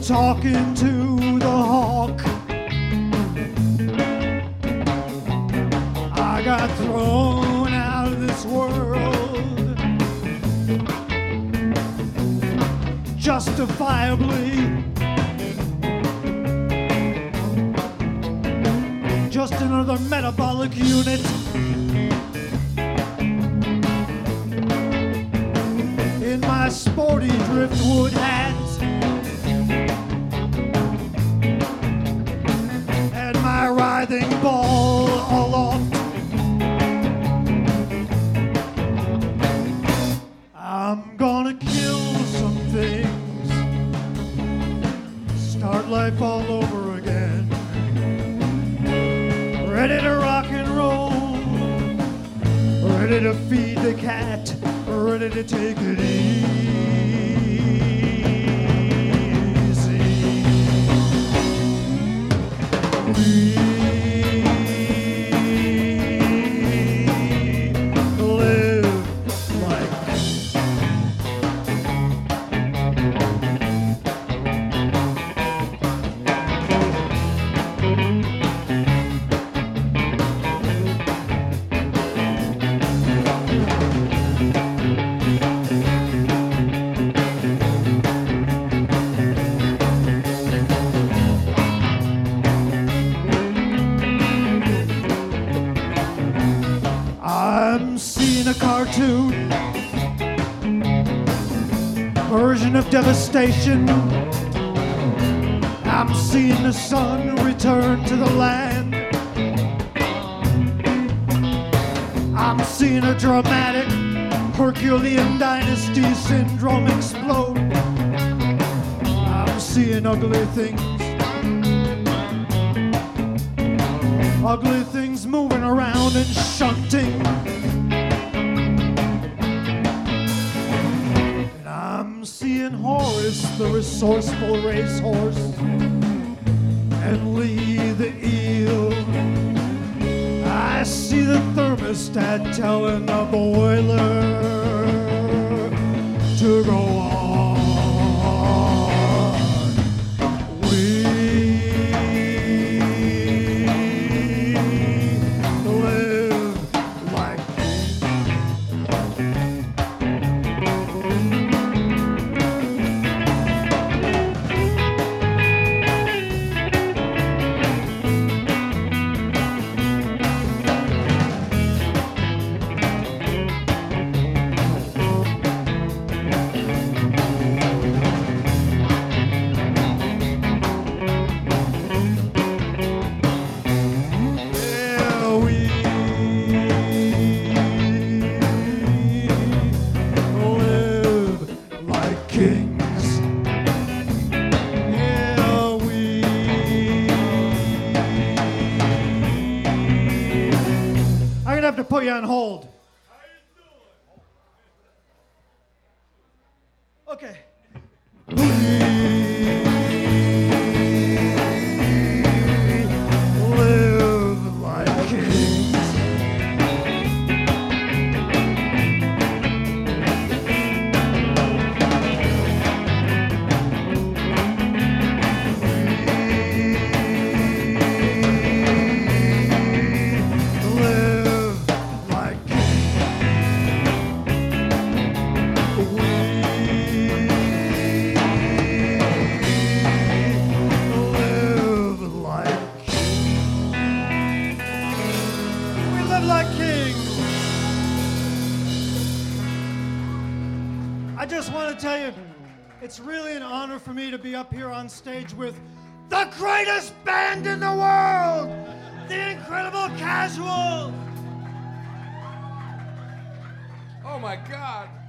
talking to the hawk. I got thrown out of this world, justifiably. Just another metabolic unit. In my sporty driftwood hat and my writhing ball aloft. I'm gonna kill some things, start life all over again. Ready to rock and roll, ready to feed the cat, ready to take it easy. We live like I'm seeing a cartoon version of devastation. I'm seeing the sun return to the land. I'm seeing a dramatic Herculean dynasty syndrome explode. I'm seeing ugly things. Ugly things moving around and shunting. And I'm seeing Horace, the resourceful racehorse, and Lee, the eel. I see the thermostat telling the boiler to go on. Have to put you on hold. Okay. Live like kings. I just want to tell you, it's really an honor for me to be up here on stage with the greatest band in the world, the Incredible Casual. Oh my God.